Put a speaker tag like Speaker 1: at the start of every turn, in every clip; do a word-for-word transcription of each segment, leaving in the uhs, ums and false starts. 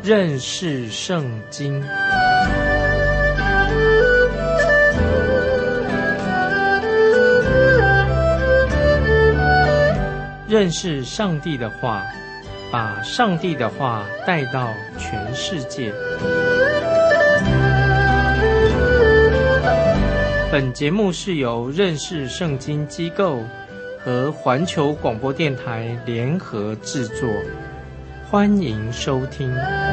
Speaker 1: 认识圣经。认识上帝的话，把上帝的话带到全世界。本节目是由认识圣经机构和环球广播电台联合制作，欢迎收听。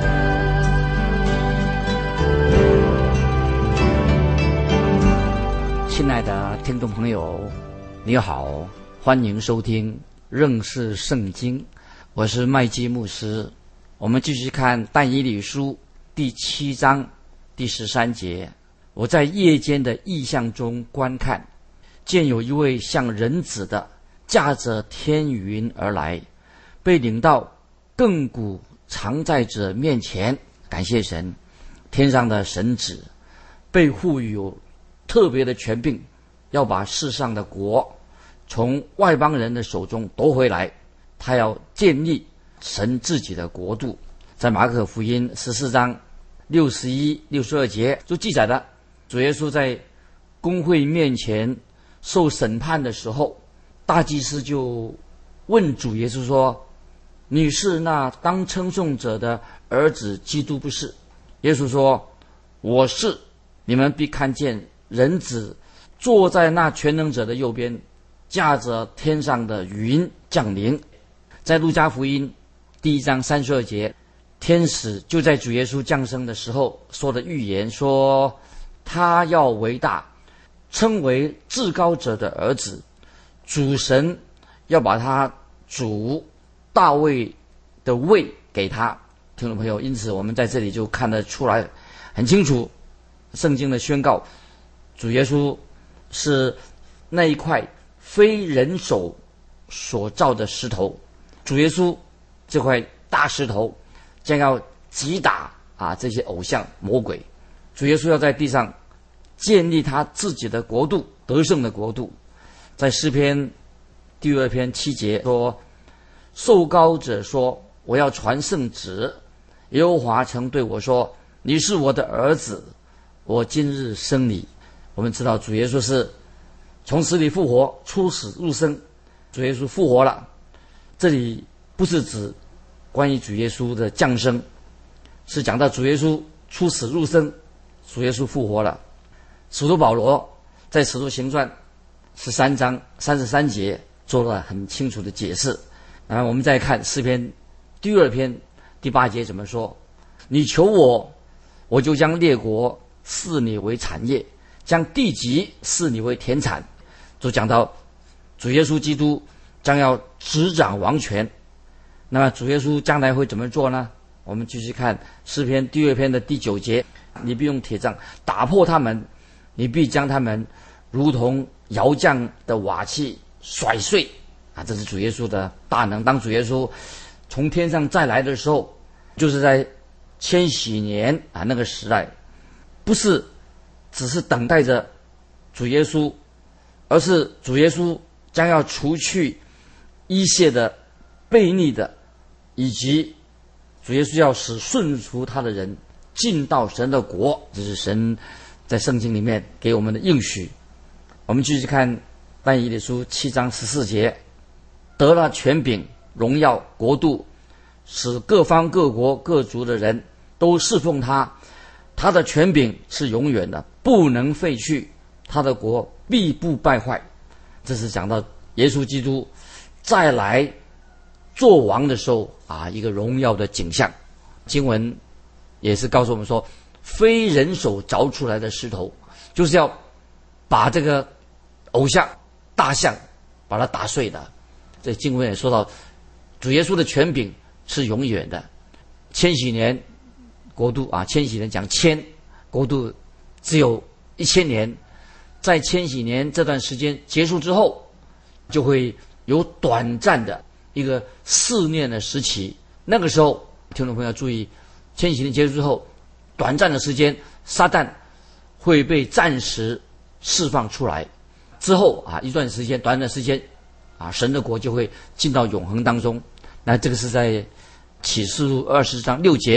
Speaker 2: 亲爱的听众朋友，你好，欢迎收听认识圣经，我是麦基牧师。我们继续看但以理书第七章第十三节。我在夜间的异象中观看，见有一位像人子的驾着天云而来，被领到亘古常在者面前。感谢神，天上的神子被赋予有特别的权柄，要把世上的国从外邦人的手中夺回来，他要建立神自己的国度。在马可福音十四章六十一、六十二节就记载了，主耶稣在公会面前受审判的时候，大祭司就问主耶稣说：“你是那当称颂者的儿子基督不是？”耶稣说：“我是。你们必看见人子坐在那全能者的右边，驾着天上的云降临。”在路加福音第一章三十二节，天使就在主耶稣降生的时候说的预言，说他要为大，称为至高者的儿子，主神要把他主大卫的位给他。听众朋友，因此我们在这里就看得出来很清楚，圣经的宣告，主耶稣是那一块非人手所造的石头。主耶稣这块大石头将要击打啊这些偶像魔鬼。主耶稣要在地上建立他自己的国度，得胜的国度。在诗篇第二篇七节说：“受膏者说，我要传圣旨。耶和华曾对我说，你是我的儿子，我今日生你。”我们知道主耶稣是从死里复活，出死入生。主耶稣复活了，这里不是指关于主耶稣的降生，是讲到主耶稣出死入生，主耶稣复活了。使徒保罗在使徒行传十三章三十三节做了很清楚的解释。然后我们再看诗篇第二篇第八节怎么说：“你求我，我就将列国赐你为产业，将地极赐你为田产。”就讲到主耶稣基督将要执掌王权。那么主耶稣将来会怎么做呢？我们继续看诗篇第二篇的第九节：“你必用铁杖打破他们，你必将他们如同窑匠的瓦器甩碎。”啊，这是主耶稣的大能。当主耶稣从天上再来的时候，就是在千禧年啊那个时代，不是只是等待着主耶稣，而是主耶稣将要除去一切的悖逆的，以及主耶稣要使顺服他的人进到神的国。这是神在圣经里面给我们的应许。我们继续看但以理书七章十四节：“得了权柄、荣耀、国度，使各方各国各族的人都侍奉他。他的权柄是永远的，不能废去，他的国必不败坏。”这是讲到耶稣基督再来做王的时候啊，一个荣耀的景象。经文也是告诉我们说，非人手凿出来的石头，就是要把这个偶像大象把它打碎的。这经文也说到，主耶稣的权柄是永远的。千禧年国度啊，千禧年讲千国度只有一千年，在千禧年这段时间结束之后，就会有短暂的一个试炼的时期。那个时候，听众朋友注意，千禧年结束之后，短暂的时间，撒旦会被暂时释放出来。之后啊，一段时间，短短的时间，啊，神的国就会进到永恒当中。那这个是在启示录二十章六节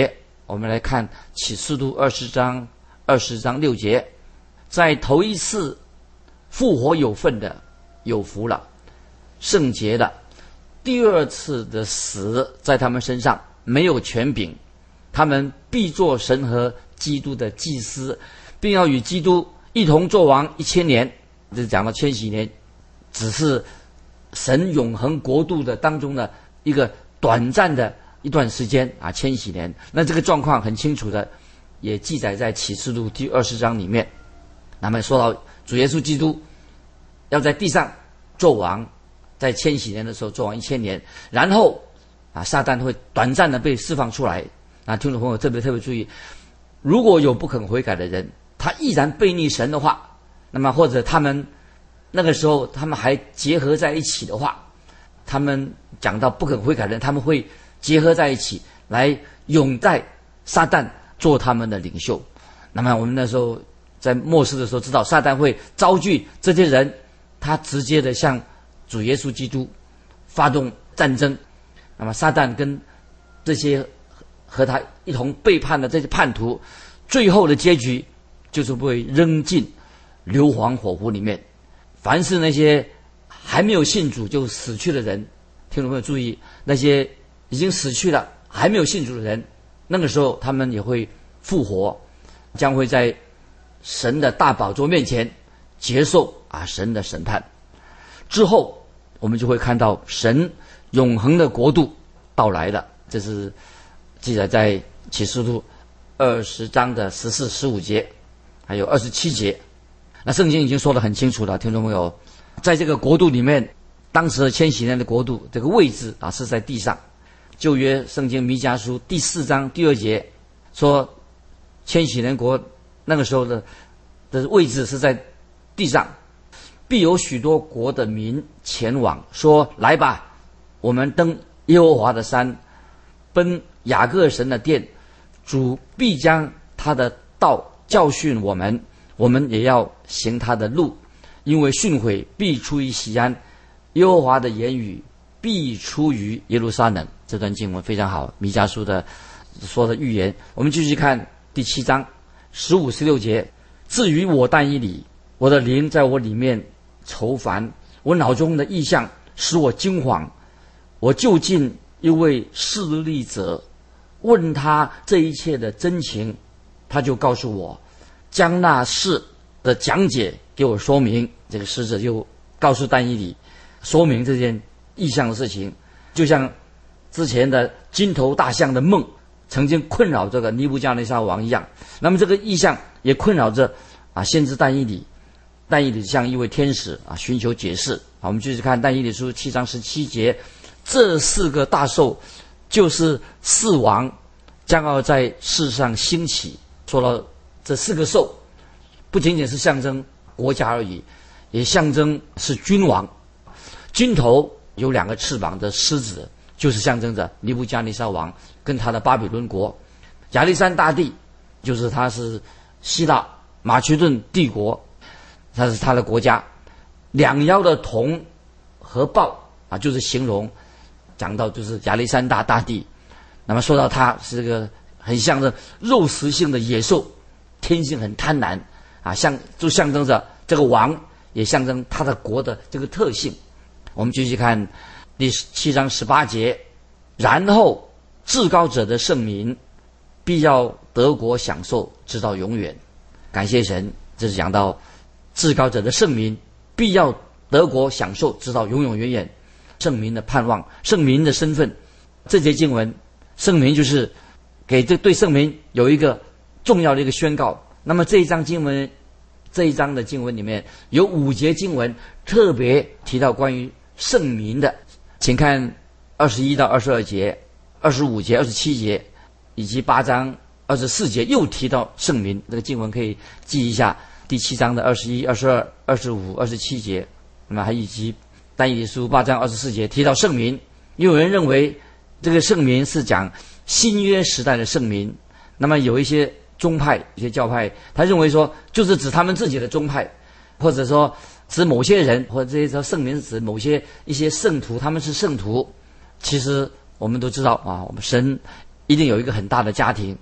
Speaker 2: 我们来看启示录二十章二十章六节，在头一次复活有份的有福了，圣洁的；第二次的死在他们身上没有权柄，他们必做神和基督的祭司，并要与基督一同作王一千年。这讲到千禧年，只是神永恒国度的当中的一个短暂的一段时间啊，千禧年。那这个状况很清楚的，也记载在启示录第二十章里面。那么说到主耶稣基督要在地上做王，在千禧年的时候做王一千年，然后啊，撒旦会短暂的被释放出来。啊，听众朋友特别特别注意，如果有不肯悔改的人，他依然背逆神的话，那么或者他们那个时候他们还结合在一起的话，他们讲到不肯悔改的人，他们会结合在一起来拥戴撒旦做他们的领袖。那么我们那时候在末世的时候知道，撒旦会招聚这些人，他直接的向主耶稣基督发动战争。那么撒旦跟这些和他一同背叛的这些叛徒，最后的结局就是被扔进硫磺火湖里面。凡是那些还没有信主就死去的人，听众朋友注意，那些已经死去了还没有信主的人，那个时候他们也会复活，将会在神的大宝座面前接受啊神的审判。之后我们就会看到神永恒的国度到来了。这是记载在启示录二十章的十四、十五节，还有二十七节。那圣经已经说得很清楚了，听众朋友，在这个国度里面，当时的千禧年的国度这个位置啊是在地上。旧约圣经弥迦书第四章第二节说，千禧年国那个时候的的位置是在地上，必有许多国的民前往，说来吧，我们登耶和华的山，奔雅各神的殿，主必将他的道教训我们，我们也要行他的路，因为训诲必出于锡安，耶和华的言语必出于耶路撒冷。这段经文非常好，弥迦书的说的预言。我们继续看第七章十五、十六节。至于我但以理，我的灵在我里面愁烦，我脑中的意象使我惊惶。我就近一位势利者，问他这一切的真情，他就告诉我，将那事的讲解给我说明。这个使者就告诉但以理说明这件异象的事情，就像之前的金头大象的梦曾经困扰这个尼布甲尼撒王一样，那么这个异象也困扰着啊先知但以理。但以理向一位天使啊寻求解释。啊，我们继续看但以理书七章十七节，这四个大兽就是四王将要在世上兴起。说到这四个兽，不仅仅是象征国家而已，也象征是君王。金头有两个翅膀的狮子，就是象征着尼布甲尼撒王跟他的巴比伦国。亚历山大帝就是他是希腊马其顿帝国，他是他的国家。两腰的铜和豹啊，就是形容讲到就是亚历山大大帝。那么说到他是个很像的肉食性的野兽，天性很贪婪啊，像就象征着这个王，也象征他的国的这个特性。我们继续看第七章十八节，然后至高者的圣民必要得国享受直到永远。感谢神，这是讲到至高者的圣民必要得国享受直到永永远远，圣民的盼望，圣民的身份。这节经文，圣民就是给这对圣民有一个重要的一个宣告。那么这一章经文，这一章的经文里面有五节经文特别提到关于圣民的，请看二十一到二十二节、二十五节、二十七节，以及八章二十四节又提到圣民。这个经文可以记一下，第七章的二十一、二十二、二十五、二十七节，那么还以及但以理书八章二十四节提到圣民。有人认为这个圣民是讲新约时代的圣民，那么有一些宗派、一些教派，他认为说就是指他们自己的宗派，或者说指某些人，或者这些说圣民指某些一些圣徒，他们是圣徒。其实我们都知道啊，我们神一定有一个很大的家庭，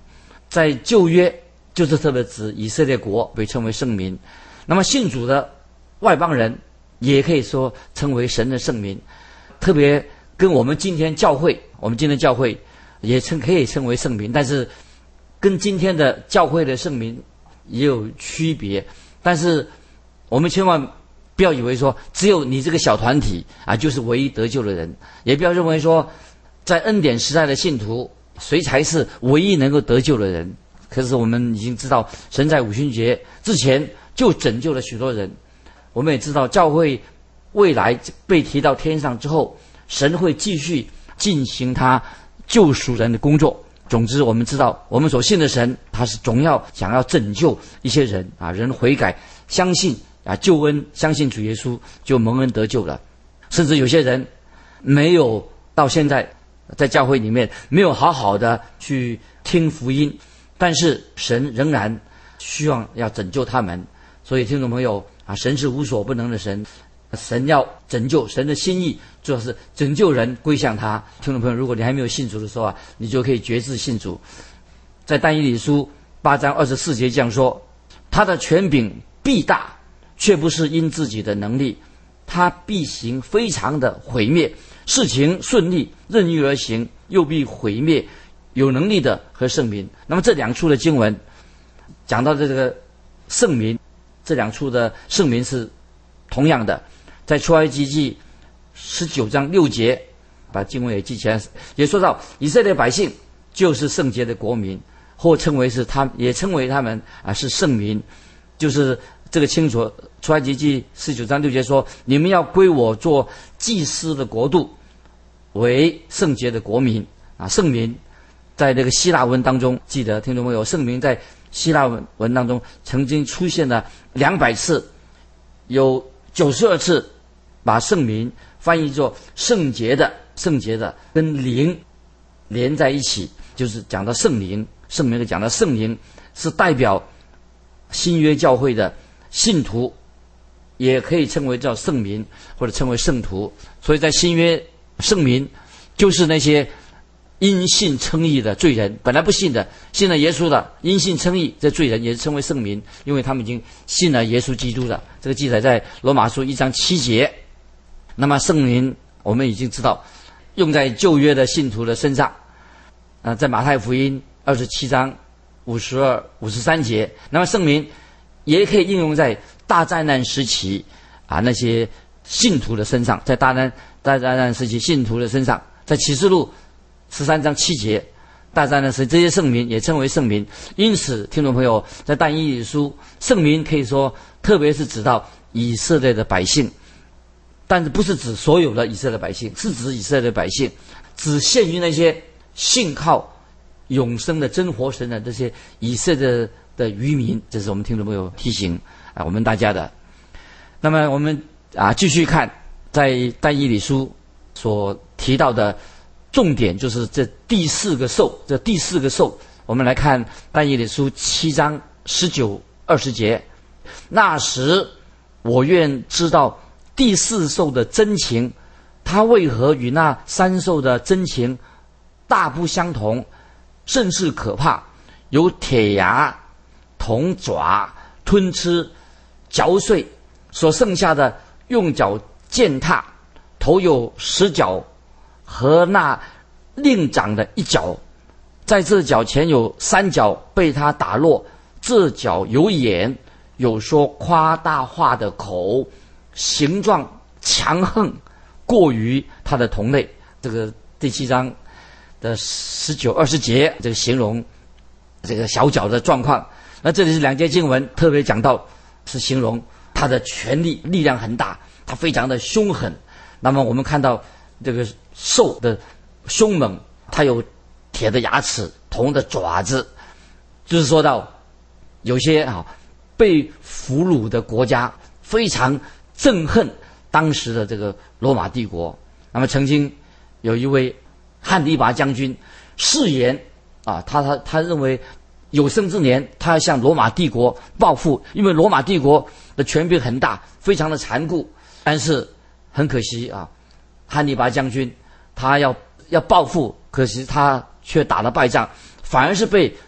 Speaker 2: 在旧约就是特别指以色列国被称为圣民，那么信主的外邦人也可以说称为神的圣民，特别跟我们今天教会，我们今天教会也称可以称为圣民，但是跟今天的教会的圣民也有区别。但是我们千万不要以为说只有你这个小团体啊就是唯一得救的人，也不要认为说在恩典时代的信徒谁才是唯一能够得救的人。可是我们已经知道，神在五旬节之前就拯救了许多人。我们也知道，教会未来被提到天上之后，神会继续进行他救赎人的工作。总之，我们知道，我们所信的神，他是总要想要拯救一些人啊，人悔改，相信啊救恩，相信主耶稣就蒙恩得救了。甚至有些人没有到现在在教会里面没有好好的去听福音，但是神仍然希望要拯救他们。所以听众朋友啊，神是无所不能的神，神要拯救，神的心意主要是拯救人归向他。听众朋友，如果你还没有信主的时候啊，你就可以决志信主。在但以理书八章二十四节这样说，他的权柄必大，却不是因自己的能力，他必行非常的毁灭，事情顺利，任意而行，又必毁灭有能力的和圣民。那么这两处的经文讲到的这个圣民，这两处的圣民是同样的。在出埃及记十九章六节，把经文也记起来，也说到以色列百姓就是圣洁的国民，或称为是他，也称为他们啊是圣民，就是这个清楚。出埃及记十九章六节说，你们要归我做祭司的国度，为圣洁的国民啊，圣民。在这个希腊文当中，记得听众朋友，圣民在希腊文文当中曾经出现了两百次，有九十二次把圣民翻译作圣洁的，圣洁的跟灵连在一起，就是讲到圣灵，圣名的讲到圣灵是代表新约教会的信徒，也可以称为叫圣民或者称为圣徒。所以在新约圣民就是那些因信称义的罪人，本来不信的，信了耶稣的，因信称义，这罪人也是称为圣民，因为他们已经信了耶稣基督的。这个记载在罗马书一章七节。那么圣民我们已经知道用在旧约的信徒的身上，啊，在马太福音二十七章五十二、五十三节。那么圣民也可以应用在大灾难时期啊那些信徒的身上，在大难大灾难时期信徒的身上，在启示录十三章七节，大灾难时这些圣民也称为圣民。因此听众朋友，在但以理书，圣民可以说特别是指到以色列的百姓，但是不是指所有的以色列百姓，是指以色列百姓，只限于那些信靠永生的真活神的这些以色列的渔民。这是我们听众朋友提醒啊我们大家的。那么我们啊继续看在但以理书所提到的重点，就是这第四个兽，这第四个兽。我们来看但以理书七章十九、二十节。那时我愿知道第四兽的真情，它为何与那三兽的真情大不相同，甚是可怕，有铁牙、铜爪吞吃、嚼碎，所剩下的用脚践踏，头有十角和那另长的一角，在这脚前有三角被他打落，这脚有眼，有说夸大话的口，形状强横，过于他的同类。这个第七章的十九、二十节，这个形容这个小脚的状况。那这里是两节经文特别讲到，是形容他的权力力量很大，他非常的凶狠。那么我们看到这个兽的凶猛，它有铁的牙齿、铜的爪子，就是说到有些啊被俘虏的国家非常憎恨当时的这个罗马帝国。那么曾经有一位汉尼拔将军誓言啊，他他他认为有生之年他要向罗马帝国报复，因为罗马帝国的权柄很大，非常的残酷。但是很可惜啊，汉尼拔将军他要要报复，可惜他却打了败仗，反而是被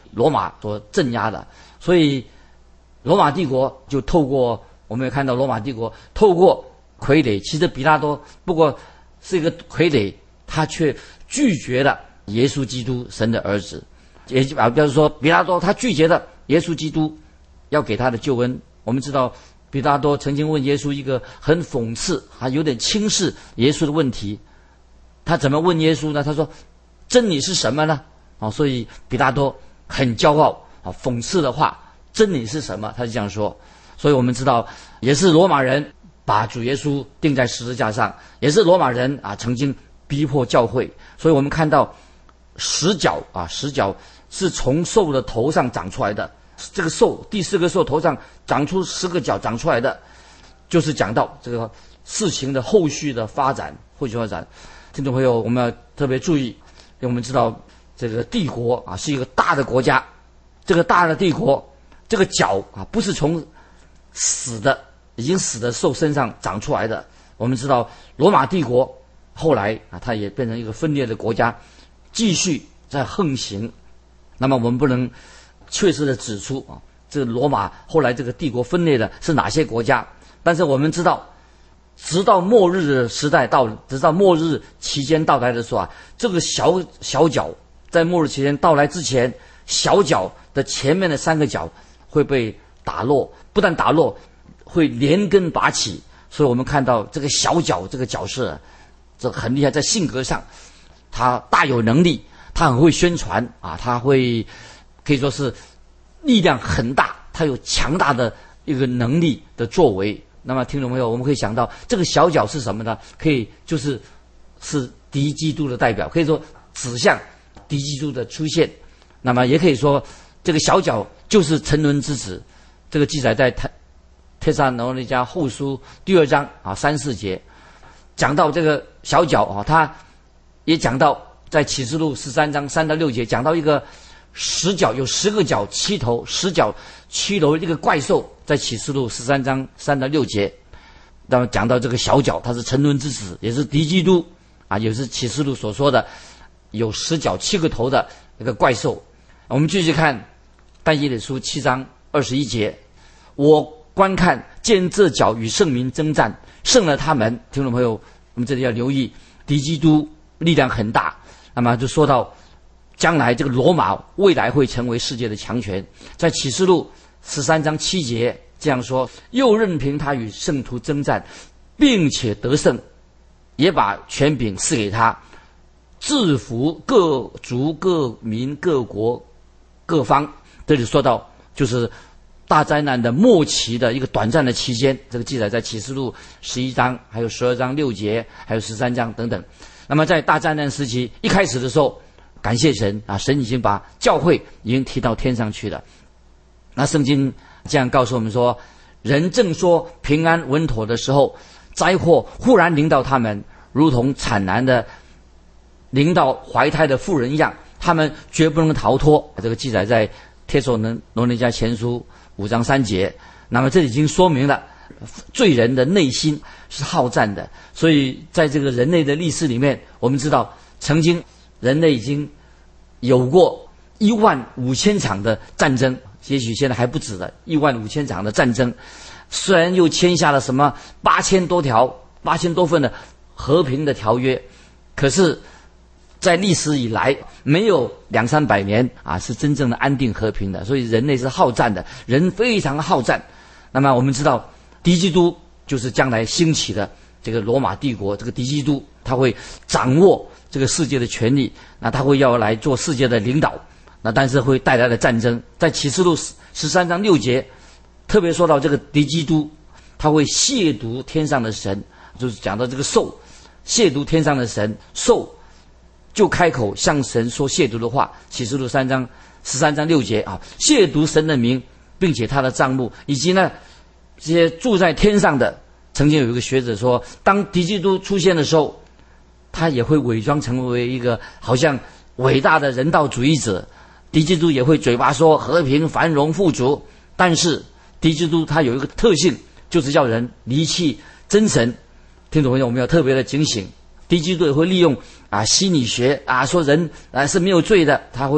Speaker 2: 罗马所镇压的。所以罗马帝国就透过，我们也看到罗马帝国透过傀儡，其实比拉多不过是一个傀儡，他却拒绝了耶稣基督神的儿子，也就是说比拉多他拒绝了耶稣基督要给他的救恩。我们知道比拉多曾经问耶稣一个很讽刺还有点轻视耶稣的问题，他怎么问耶稣呢？他说真理是什么呢？啊，所以比拉多很骄傲啊，讽刺的话，真理是什么？他就这样说。所以我们知道也是罗马人把主耶稣钉在十字架上，也是罗马人啊曾经逼迫教会。所以我们看到十角啊，十角是从兽的头上长出来的，这个兽第四个兽头上长出十个角长出来的，就是讲到这个事情的后续的发展，后续发展。听众朋友，我们要特别注意，因为我们知道这个帝国啊是一个大的国家，这个大的帝国，这个角啊不是从死的已经死的兽身上长出来的。我们知道罗马帝国后来啊，它也变成一个分裂的国家，继续在横行。那么我们不能确实的指出啊，这个罗马后来这个帝国分裂的是哪些国家，但是我们知道直到末日的时代到，直到末日期间到来的时候啊，这个小小角在末日期间到来之前，小角的前面的三个角会被打落，不但打落，会连根拔起。所以我们看到这个小角这个角色，这很厉害，在性格上他大有能力，他很会宣传啊，他会可以说是力量很大，他有强大的一个能力的作为。那么听众朋友，我们可以想到这个小角是什么呢？可以就是是敌基督的代表，可以说指向敌基督的出现。那么也可以说这个小角就是沉沦之子，这个记载在帖撒罗尼迦后书第二章啊三四节，讲到这个小角啊，他也讲到在启示录十三章三到六节，讲到一个十角，有十个角七头，十角七头一个怪兽，在启示录十三章三到六节。那么讲到这个小角，他是沉沦之子，也是敌基督啊，也是启示录所说的有十角七个头的一个怪兽。我们继续看但以理书七章二十一节，我观看见这角与圣民征战，胜了他们。听众朋友，我们这里要留意，敌基督力量很大。那么就说到将来这个罗马未来会成为世界的强权，在启示录十三章七节这样说，又任凭他与圣徒征战，并且得胜，也把权柄赐给他，制服各族各民各国各方。这里说到就是大灾难的末期的一个短暂的期间，这个记载在启示录十一章还有十二章六节还有十三章等等。那么在大灾难时期一开始的时候，感谢神啊，神已经把教会已经提到天上去了。那圣经这样告诉我们说，人正说平安稳妥的时候，灾祸忽然临到他们，如同产难的临到怀胎的妇人一样，他们绝不能逃脱。这个记载在帖撒罗尼迦前书五章三节。那么这已经说明了罪人的内心是好战的。所以在这个人类的历史里面，我们知道曾经人类已经有过一万五千场的战争，也许现在还不止了，一万五千场的战争。虽然又签下了什么八千多条、八千多份的和平的条约，可是在历史以来没有两三百年啊是真正的安定和平的。所以人类是好战的，人非常好战。那么我们知道敌基督就是将来兴起的这个罗马帝国，这个敌基督他会掌握这个世界的权力，那他会要来做世界的领导，那但是会带来的战争。在启示录十三章六节特别说到这个敌基督他会亵渎天上的神，就是讲到这个兽亵渎天上的神，兽就开口向神说亵渎的话。启示录三章十三章六节啊，亵渎神的名，并且他的帐幕，以及呢这些住在天上的。曾经有一个学者说，当敌基督出现的时候，他也会伪装成为一个好像伟大的人道主义者，敌基督也会嘴巴说和平繁荣富足，但是敌基督他有一个特性，就是叫人离弃真神。听众朋友，我们要特别的警醒，敌基督也会利用啊心理学啊说人啊是没有罪的，他会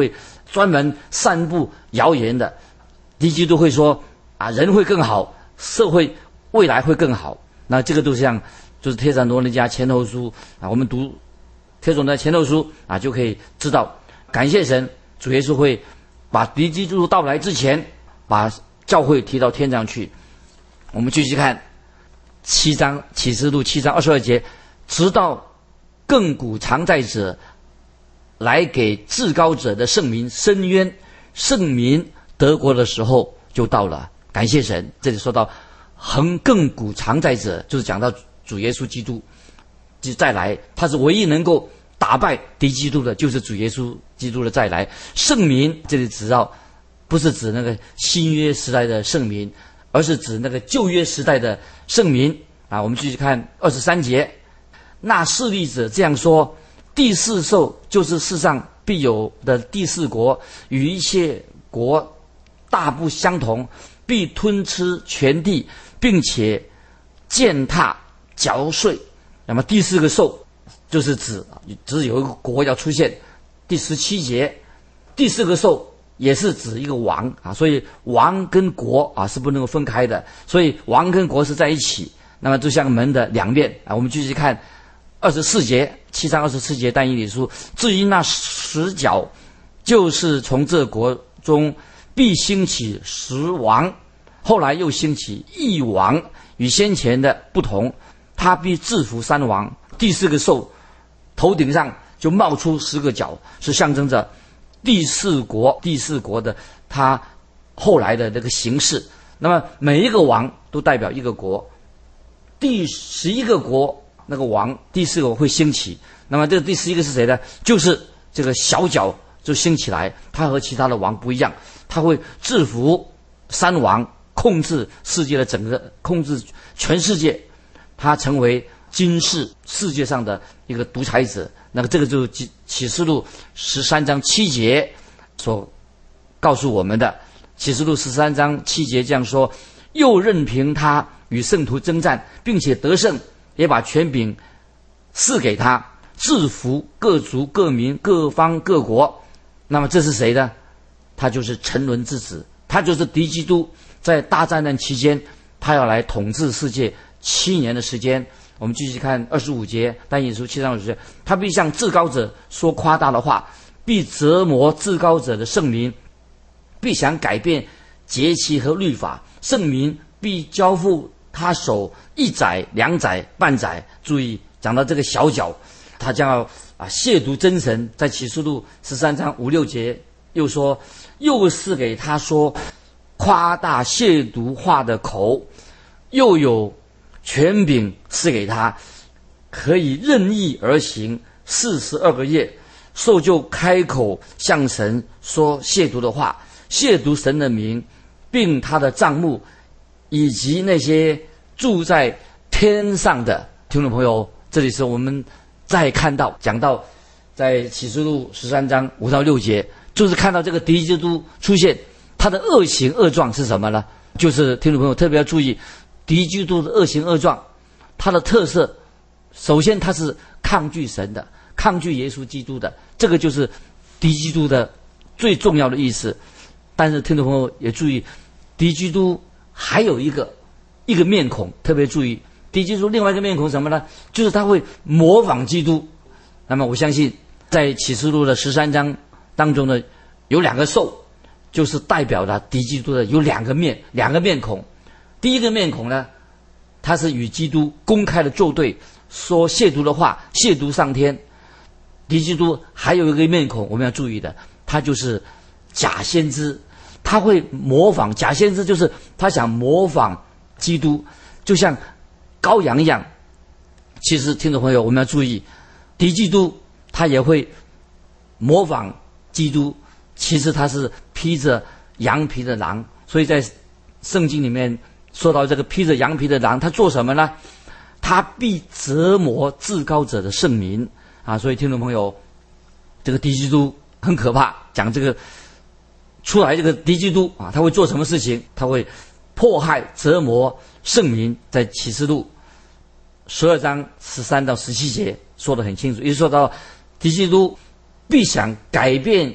Speaker 2: 专门散布谣言的。敌基督会说啊，人会更好，社会未来会更好。那这个都像就是帖撒罗尼迦前后书啊，我们读帖撒罗尼迦前后书啊，就可以知道，感谢神，主耶稣会把敌基督到来之前，把教会提到天上去。我们继续看七章启示录七章二十二节，直到亘古常在者来给至高者的圣民伸冤，圣民得国的时候就到了。感谢神，这里说到恒亘古常在者，就是讲到主耶稣基督就再来，他是唯一能够打败敌基督的，就是主耶稣基督的再来。圣民这里指到不是指那个新约时代的圣民，而是指那个旧约时代的圣民啊。我们继续看二十三节，那势力者这样说，第四兽就是世上必有的第四国，与一切国大不相同，必吞吃全地，并且践踏嚼碎。那么第四个兽就是指只有一个国要出现。第十七节，第四个兽也是指一个王啊，所以王跟国啊是不能够分开的，所以王跟国是在一起。那么就像门的两面啊。我们继续看二十四节，七章二十四节但以理书，至于那十角，就是从这国中必兴起十王，后来又兴起一王，与先前的不同，他必制服三王。第四个兽头顶上就冒出十个角，是象征着第四国第四国的他后来的这个形式。那么每一个王都代表一个国，第十一个国那个王第四个会兴起。那么这个第十一个是谁呢？就是这个小角就兴起来，他和其他的王不一样，他会制服三王，控制世界的整个，控制全世界，他成为今世世界上的一个独裁者。那个这个就是启示录十三章七节所告诉我们的。启示录十三章七节这样说，又任凭他与圣徒征战，并且得胜，也把权柄赐给他，制服各族各民各方各国。那么这是谁呢？他就是沉沦之子，他就是敌基督。在大灾难期间，他要来统治世界七年的时间。我们继续看二十五节，但以理书七章二十节，他必向至高者说夸大的话，必折磨至高者的圣民，必想改变节期和律法，圣民必交付他手一载两载半载。注意讲到这个小角，他将要啊亵渎真神。在启示录十三章五六节又说，又是给他说夸大亵渎话的口，又有权柄赐给他，可以任意而行四十二个月，兽就开口向神说亵渎的话，亵渎神的名，并他的帐幕，以及那些住在天上的。听众朋友，这里是我们再看到讲到在启示录十三章五到六节，就是看到这个敌基督出现，他的恶行恶状是什么呢？就是听众朋友特别要注意，敌基督的恶行恶状，他的特色，首先他是抗拒神的，抗拒耶稣基督的，这个就是敌基督的最重要的意思。但是听众朋友也注意，敌基督还有一个一个面孔，特别注意，敌基督另外一个面孔是什么呢？就是他会模仿基督。那么我相信在启示录的十三章当中呢，有两个兽，就是代表了敌基督的有两个面，两个面孔。第一个面孔呢，他是与基督公开的作对，说亵渎的话，亵渎上天。敌基督还有一个面孔我们要注意的，他就是假先知，他会模仿。假先知就是他想模仿基督，就像羔羊一样。其实听众朋友我们要注意，敌基督他也会模仿基督，其实他是披着羊皮的狼。所以在圣经里面说到这个披着羊皮的狼，他做什么呢？他必折磨至高者的圣民啊！所以听众朋友，这个敌基督很可怕。讲这个出来这个敌基督啊，他会做什么事情？他会迫害折磨圣民。在启示录十二章十三到十七节说得很清楚，也说到敌基督必想改变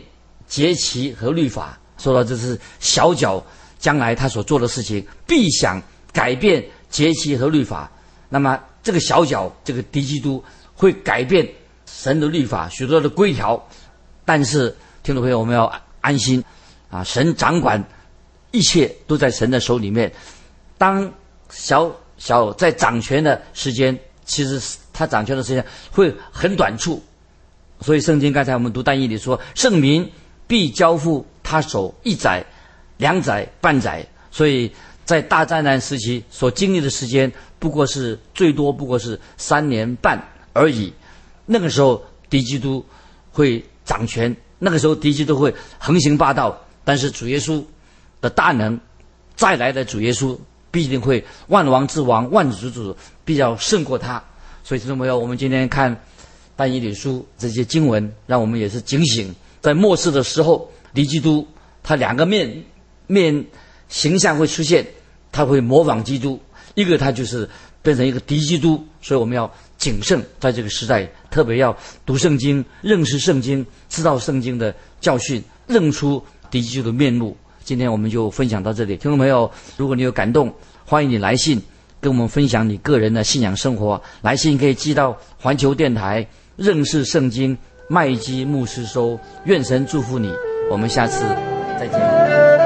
Speaker 2: 节期和律法，说到这是小角将来他所做的事情，必想改变节期和律法。那么这个小角，这个敌基督会改变神的律法，许多的规条。但是听众朋友，我们要安心啊，神掌管一切，都在神的手里面。当小小在掌权的时间，其实他掌权的时间会很短促。所以圣经刚才我们读但以理说，圣民必交付他手一载、两载、半载。所以在大灾难时期所经历的时间，不过是最多不过是三年半而已。那个时候敌基督会掌权，那个时候敌基督会横行霸道，但是主耶稣的大能，再来的主耶稣必定会万王之王、万主之主，必要胜过他。所以听众朋友，我们今天看但以理书这些经文，让我们也是警醒，在末世的时候，敌基督他两个面面形象会出现，他会模仿基督，一个他就是变成一个敌基督。所以我们要谨慎，在这个时代特别要读圣经，认识圣经，知道圣经的教训，认出敌基督的面目。今天我们就分享到这里，听众朋友，如果你有感动，欢迎你来信跟我们分享你个人的信仰生活。来信可以寄到环球电台认识圣经麦基牧师收。愿神祝福你，我们下次再见。